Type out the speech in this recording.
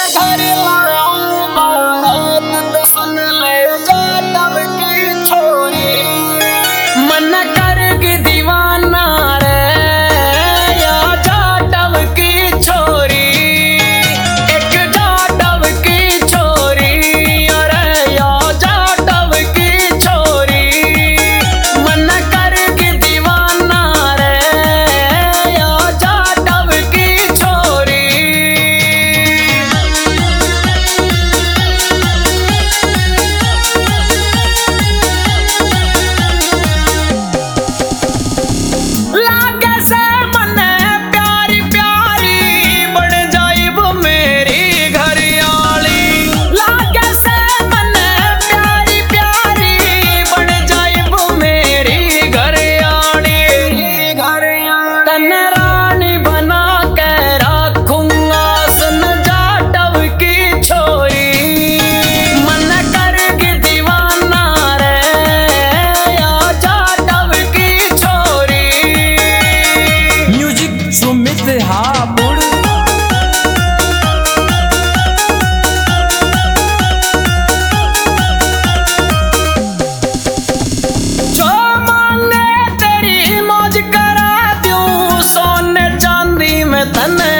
घर लाऊं बारात तो सुन ले जाटव की छोरी। मन करगी दीवाना रे या जाटव की छोरी। एक जाटव की छोरी अरे या जाटव की छोरी। मन करगी दीवाना रे या जाटव की छोरी। लागे से मने प्यारी प्यारी बन जाइब मेरी घरयाली। लागे से मने प्यारी प्यारी बन जाइब मेरी घरयाली। तन रानी बना के रखूंगा सुन जाटव की छोरी। मन करगी दीवाना रे या जाटव की छोरी। म्यूजिक सुमित हापुड़। जो मांगे तेरी मौज करा दूं सोने चांदी में तने